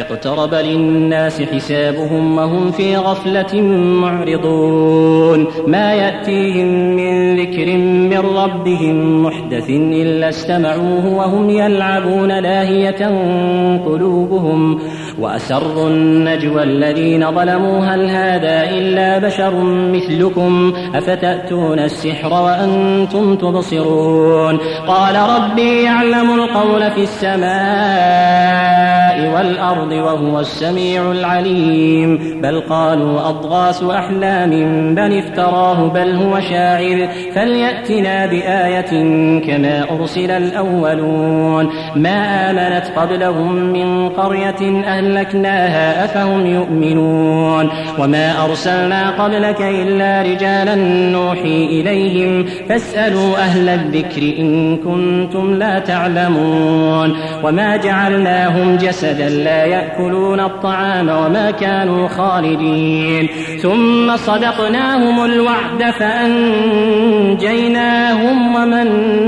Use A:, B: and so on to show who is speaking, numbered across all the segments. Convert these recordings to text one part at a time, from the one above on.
A: اقترب للناس حسابهم وهم في غفلة معرضون ما يأتيهم من ذكر من ربهم محدث إلا استمعوه وهم يلعبون لاهية قلوبهم وأسروا النجوى الذين ظلموا هل هذا إلا بشر مثلكم أفتأتون السحر وأنتم تبصرون قال ربي يعلم القول في السماء والأرض وهو السميع العليم بل قالوا أضغاث أحلام بل افتراه بل هو شاعر فليأتنا بآية كما أرسل الأولون ما آمنت قبلهم من قرية أهلكناها أفهم يؤمنون وما أرسلنا قبلك إلا رجالا نوحي إليهم فاسألوا أهل الذكر إن كنتم لا تعلمون وما جعلناهم جسدا لا يأكلون الطعام وما كانوا خالدين ثم صدقناهم الوعد فأنجيناهم ومن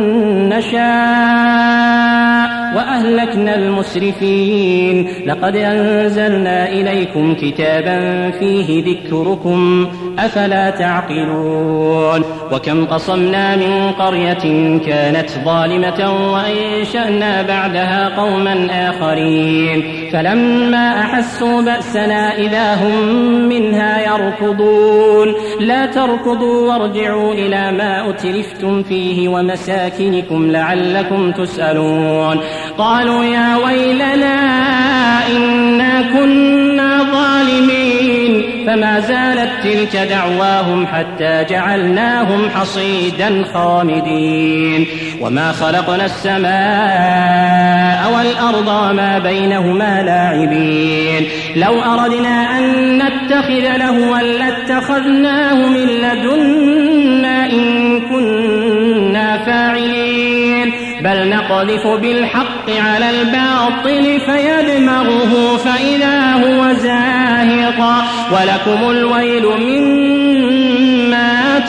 A: نشاء وأهلكنا المسرفين لقد أنزلنا إليكم كتابا فيه ذكركم أفلا تعقلون وكم قصمنا من قرية كانت ظالمة وأنشأنا بعدها قوما آخرين فلما أحسوا بأسنا إذا هم منها يركضون لا تركضوا وارجعوا إلى ما أترفتم فيه ومساكنكم لعلكم تسألون قالوا يا ويلنا إنا كنا ظالمين فما زالت تلك دعواهم حتى جعلناهم حصيدا خامدين وما خلقنا السماء والأرض وما بينهما لاعبين لو أردنا أن نتخذ لهوا لاتخذناه من لدنا إن كنا فاعلين بل نقذف بالحق على الباطل فيدمغه فإذا هو زاهق ولكم الويل مما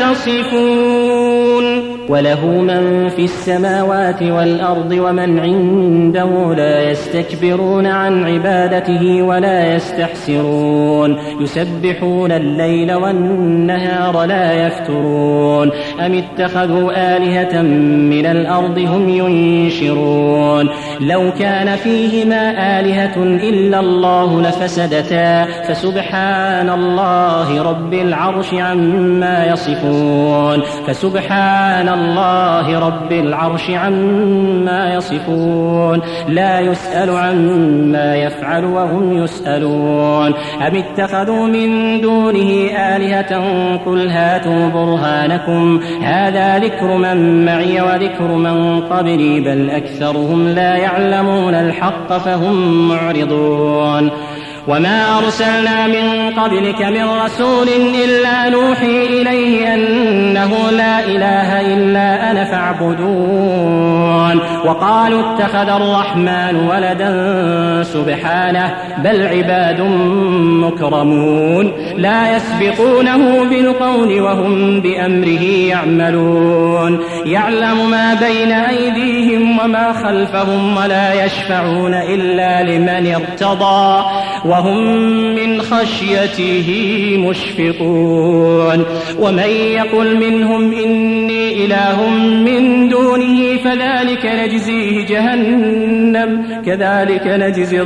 A: تصفون وله من في السماوات والأرض ومن عنده لا يستكبرون عن عبادته ولا يستحسرون يسبحون الليل والنهار لا يفترون أم اتخذوا آلهة من الأرض هم ينشرون لو كان فيهما آلهة إلا الله لفسدتا فسبحان الله رب العرش عما يصفون فسبحان الله رب العرش عما يصفون لا يسأل عما يفعل وهم يسألون أم اتخذوا من دونه آلهة قل هاتوا برهانكم هذا ذكر من معي وذكر من قبلي بل أكثرهم لا يعلمون الحق فهم معرضون وما أرسلنا من قبلك من رسول إلا نوحي إليه أنه لا إله إلا أنا فاعبدون وقالوا اتخذ الرحمن ولدا سبحانه بل عباد مكرمون لا يسبقونه بالقول وهم بأمره يعملون يعلم ما بين أيديهم وما خلفهم ولا يشفعون إلا لمن ارتضى وهم من خشيته مشفقون ومن يقل منهم إني إله من دونه فذلك نجزيه جهنم كذلك نجزي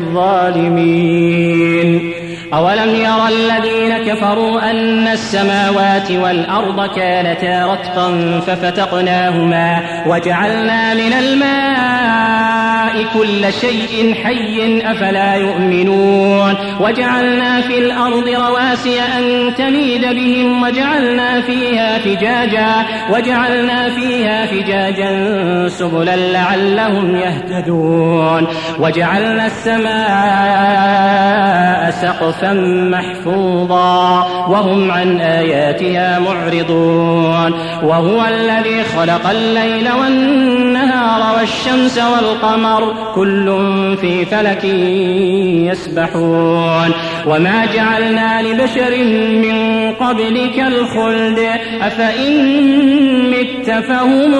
A: الظالمين أولم يرى الذين كفروا أن السماوات والأرض كانتا رتقا ففتقناهما وجعلنا من الماء كل شيء حي أفلا يؤمنون وجعلنا في الأرض رواسي أن تميد بهم وجعلنا فيها فجاجا سبلا لعلهم يهتدون وجعلنا السماء سقفا محفوظا وهم عن آياتها معرضون وهو الذي خلق الليل والنهار والشمس والقمر كل في فلك يسبحون وما جعلنا لبشر من قبلك الخلد أفإن مت فهم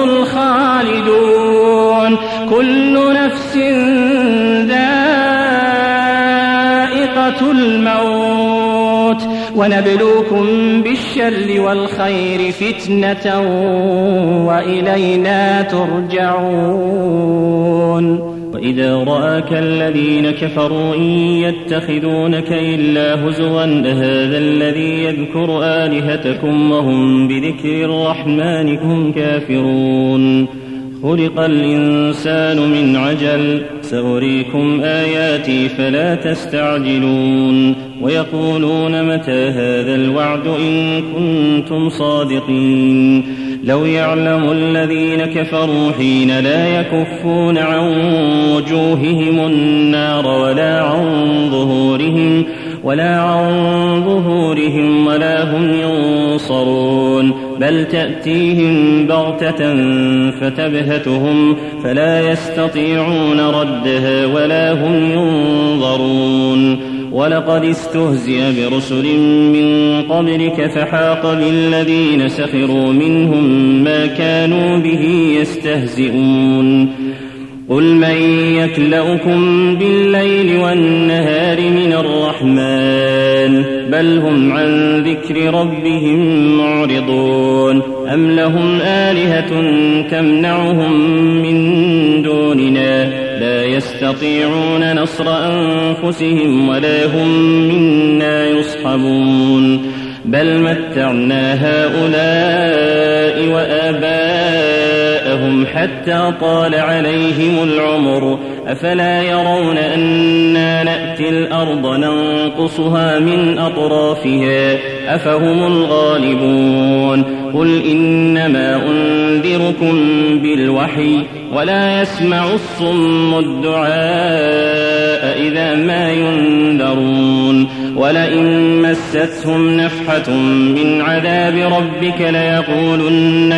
A: الخالدون كل نفس ذائقة ذكرة الموت ونبلوكم بالشر والخير فتنة وإلينا ترجعون.
B: وإذا رآك الذين كفروا إن يتخذونك إلا هزوا أهذا الذي يذكر آلهتكم وهم بذكر الرحمن هم كافرون. خلق الإنسان من عجل سأريكم آياتي فلا تستعجلون. ويقولون متى هذا الوعد إن كنتم صادقين. لو يعلم الذين كفروا حين لا يكفون عن وجوههم النار ولا عن ظهورهم ولا هم ينصرون. بل تأتيهم بغتة فتبهتهم فلا يستطيعون ردها ولا هم ينظرون. ولقد استهزئ برسل من قبلك فحاق بالذين سخروا منهم ما كانوا به يستهزئون. قل من يكلؤكم بالليل والنهار من الرحمن بل هم عن ذكر ربهم معرضون. أم لهم آلهة تمنعهم من دوننا لا يستطيعون نصر أنفسهم ولا هم منا يصحبون. بل متعنا هؤلاء وآباءهم حتى طال عليهم العمر أفلا يرون أنا نأتي الأرض ننقصها من أطرافها أفهم الغالبون. قل إنما أنذركم بالوحي ولا يسمع الصم الدعاء إذا ما ينذرون. ولئن مستهم نفحة من عذاب ربك ليقولن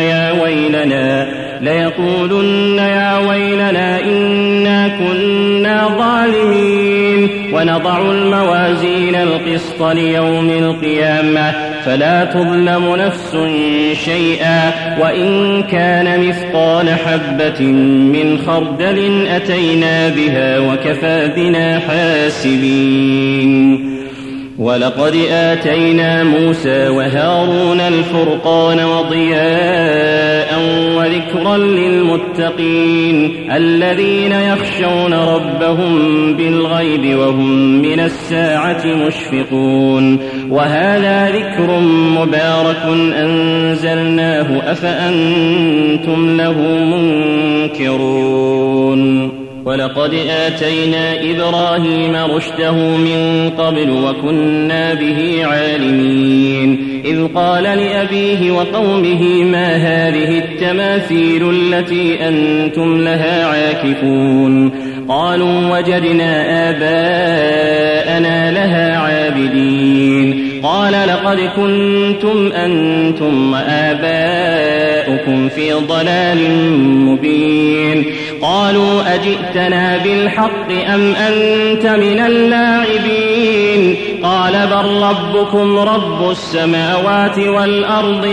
B: يا ويلنا إنا كنا ظالمين. ونضع الموازين القسط ليوم القيامة فلا تظلم نفس شيئا وإن كان مثقال حبة من خردل أتينا بها وكفى بنا حاسبين. ولقد آتينا موسى وهارون الفرقان وضياء وذكرا للمتقين الذين يخشون ربهم بالغيب وهم من الساعة مشفقون. وهذا ذكر مبارك أنزلناه أفأنتم له منكرون. ولقد آتينا إبراهيم رشده من قبل وكنا به عالمين. إذ قال لأبيه وقومه ما هذه التماثيل التي أنتم لها عاكفون. قالوا وجدنا آباءنا لها عابدين. قال لقد كنتم أنتم وآباؤكم في ضلال مبين. قالوا أجئتنا بالحق أم أنت من اللاعبين. قال بل ربكم رب السماوات والأرض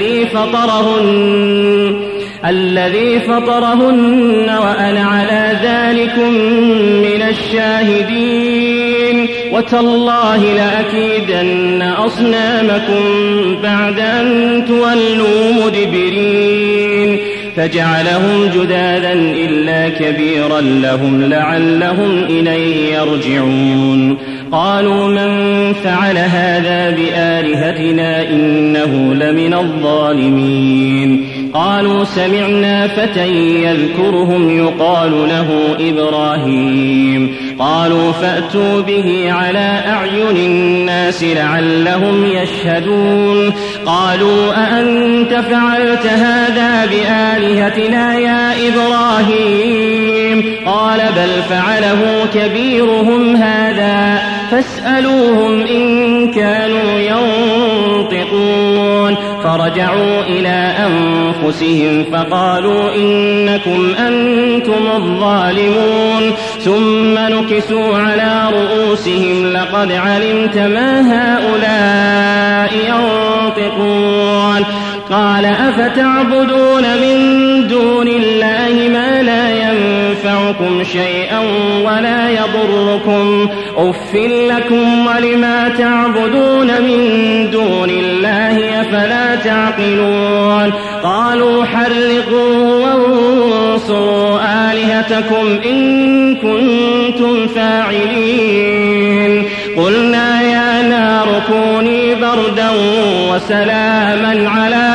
B: الذي فطرهن وأنا على ذلكم من الشاهدين. وتالله لأكيدن أصنامكم بعد أن تولوا مدبرين. فجعلهم جذاذا إلا كبيرا لهم لعلهم إليه يرجعون. قالوا من فعل هذا بآلهتنا إنه لمن الظالمين. قالوا سمعنا فتى يذكرهم يقال له إبراهيم. قالوا فأتوا به على أعين الناس لعلهم يشهدون. قالوا أأنت فعلت هذا بآلهتنا يا إبراهيم. قال بل فعله كبيرهم هذا فاسألوهم إن كانوا ينطقون. فرجعوا إلى أنفسهم فقالوا إنكم أنتم الظالمون. ثم نكسوا على رؤوسهم لقد علمت ما هؤلاء ينطقون. قال أفتعبدون من دون الله ما لا ينفعكم ينفعكم شيئا ولا يضركم أف لكم ولما تعبدون من دون الله أفلا تعقلون قالوا حرقوا وانصروا آلهتكم إن كنتم فاعلين قلنا يا نار كوني بردا وسلاما على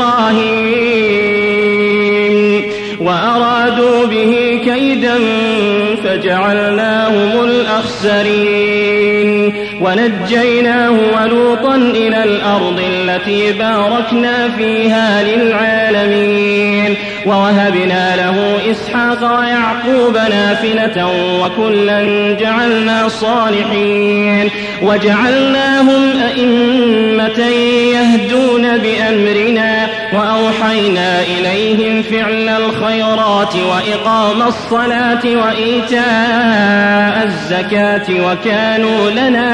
B: إبراهيم وأرادوا به كيدا فجعلناهم الأخسرين ونجيناه ولوطا إلى الأرض التي باركنا فيها للعالمين ووهبنا له إسحاق ويعقوب نافلة وكلا جعلنا صالحين وجعلناهم أئمة يهدون بأمرنا وأوحينا إليهم فعل الخيرات وإقام الصلاة وإيتاء الزكاة وكانوا لنا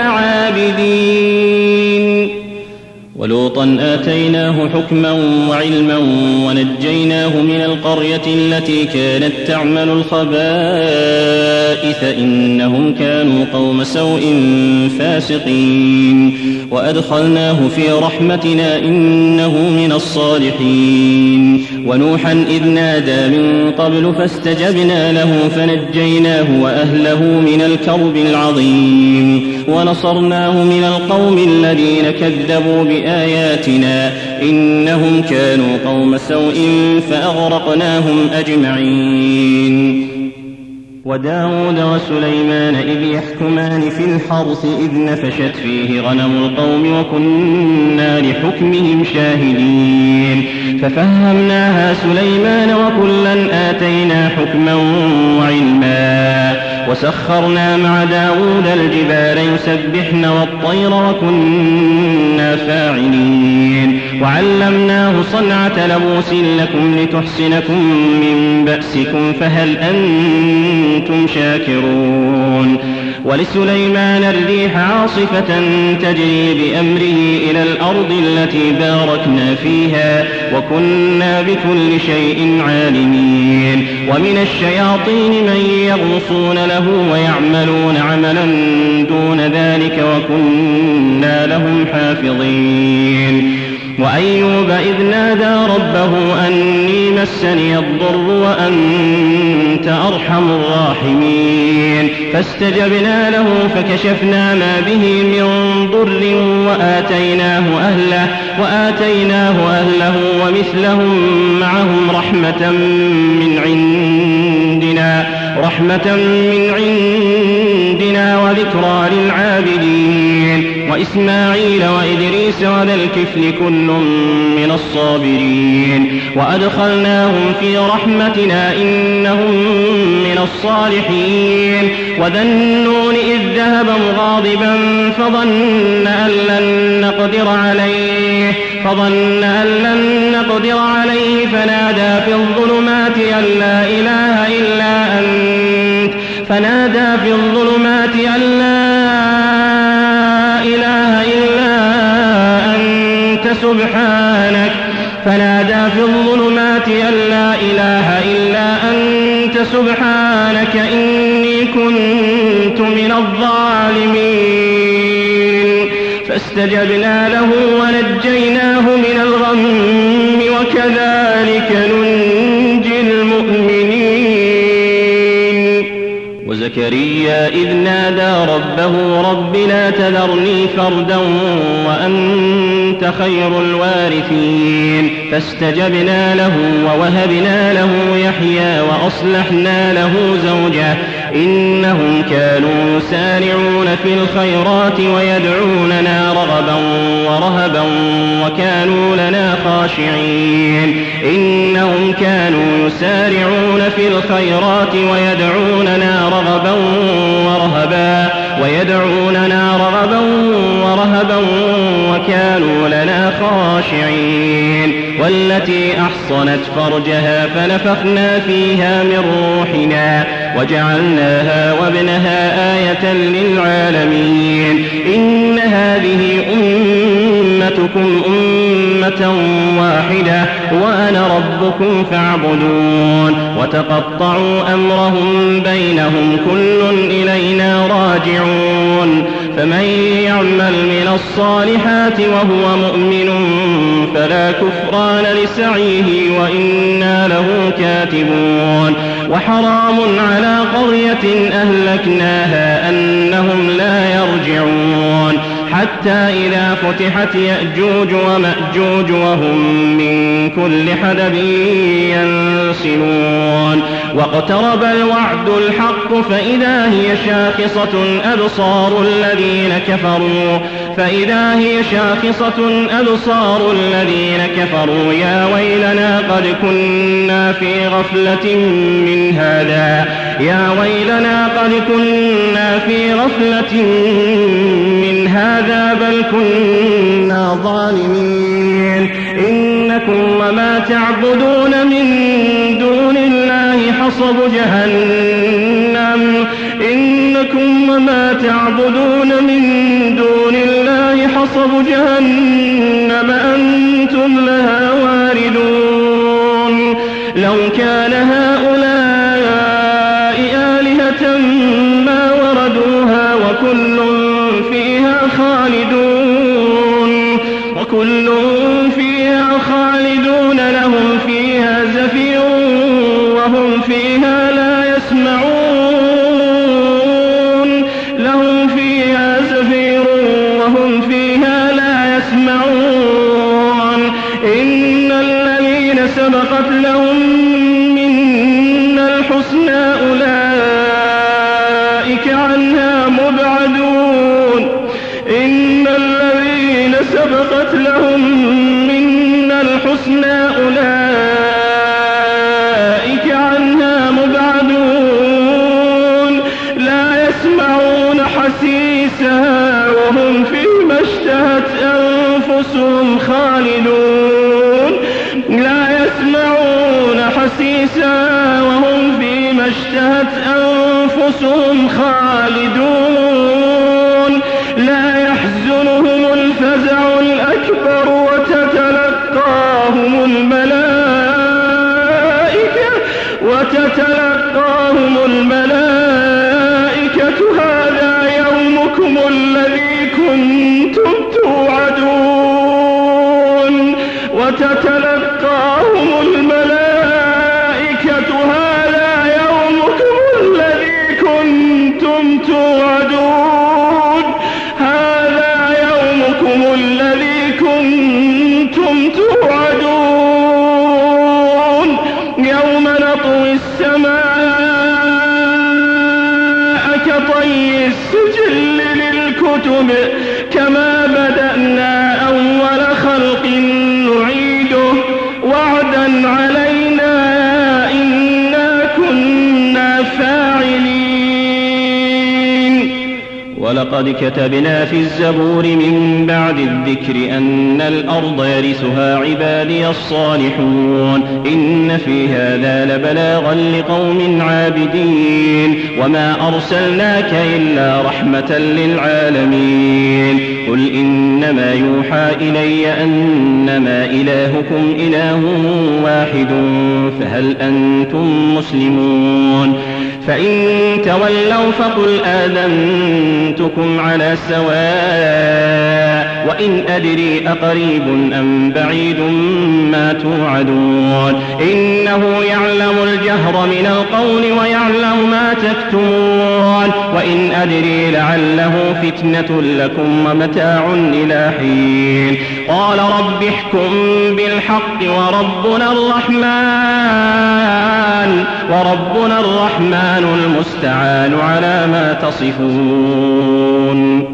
B: عابدين ولوطا آتيناه حكما وعلما ونجيناه من القرية التي كانت تعمل الخبائث إنهم كانوا قوم سوء فاسقين وأدخلناه في رحمتنا إنه من الصالحين ونوحا إذ نادى من قبل فاستجبنا له فنجيناه وأهله من الكرب العظيم ونصرناه من القوم الذين كذبوا بآياتنا إنهم كانوا قوم سوء فأغرقناهم أجمعين وداود وسليمان إذ يحكمان في الحرث إذ نفشت فيه غنم القوم وكنا لحكمهم شاهدين ففهمناها سليمان وكلا آتينا حكما وعلما وسخرنا مع داود الجبال يسبحن والطير وكنا فاعلين وعلمناه صنعة لبوس لكم لتحسنكم من بأسكم فهل أنتم شاكرون ولسليمان الريح عاصفة تجري بأمره إلى الأرض التي باركنا فيها وكنا بكل شيء عالمين ومن الشياطين من يغوصون له ويعملون عملا دون ذلك وكنا لهم حافظين وأيوب إذ نادى ربه أني مسني الضر وأنت أرحم الراحمين فاستجبنا له فكشفنا ما به من ضر وآتيناه أهله ومثلهم معهم رحمة من عندنا وذكرى للعابدين وإسماعيل وإدريس وذا الكفل كل من الصابرين وأدخلناهم في رحمتنا إنهم من الصالحين وذا النون إذ ذهب مغاضبا فظن أن لن نقدر عليه فنادى في الظلمات أن لا إله إلا أنت سبحانك إني كنت من الظالمين فاستجبنا له ونجيناه من الغم وكذلك ننجي المؤمنين وزكريا إذ نادى ربه رب لا تذرني فردا وأنت خير الوارثين فاستجبنا له ووهبنا له يحيى وأصلحنا له زوجه إنهم كانوا يسارعون في الخيرات ويدعوننا رغبا ورهبا وكانوا لنا خاشعين إنهم كانوا يسارعون في الخيرات ويدعوننا رغبا ورهبا وكانوا لنا خاشعين والتي أحصنت فرجها فنفخنا فيها من روحنا وجعلناها وابنها آية للعالمين إن هذه أمتكم أمة واحدة واحدة وأنا ربكم فاعبدون وتقطعوا أمرهم بينهم كل إلينا راجعون فمن يعمل من الصالحات وهو مؤمن فلا كفران لسعيه وإنا له كاتبون وحرام على قرية أهلكناها أنهم لا يرجعون حتى إذا فتحت يأجوج ومأجوج وهم من كل حدب ينسلون واقترب الوعد الحق فإذا هي شاخصة أبصار الذين كفروا يا ويلنا قد كنا في غفلة من هذا بل كنا ظالمين إنكم وما تعبدون من دون الله حصب جهنم أنتم لها واردون لو كان هؤلاء آلهة ما وردوها وكل فيها خالدون لهم فيها زفير وهم فيها لا يسمعون إن الذين سبقت لهم منا الحسنى أولئك عنها مبعدون لا يسمعون حسيسها وهم فيما اشتهت أنفسهم خالدون لا يحزنهم الفزع الأكبر وتتلقاهم الملائكة هذا يومكم الذي كنتم توعدون يوم نطوي السماء كطي السجل للكتب كما بدأنا أول خلق نعيده وعدا علينا إنا كنا فاعلين ولقد كتبنا في الزبور من بعد الذكر أن الأرض يرثها عبادي الصالحون إن في هذا لبلاغا لقوم عابدين وما أرسلناك إلا رحمة للعالمين قل إنما يوحى إلي أنما إلهكم إله واحد فهل أنتم مسلمون فإن تولوا فقل آذنتكم على سواء وإن أدري أقريب أم بعيد ما توعدون إنه يعلم الجهر من القول ويعلم ما تكتمون وإن أدري لعله فتنة لكم ومتاع إلى حين قال رب احكم بالحق وربنا الرحمن المستعان على ما تصفون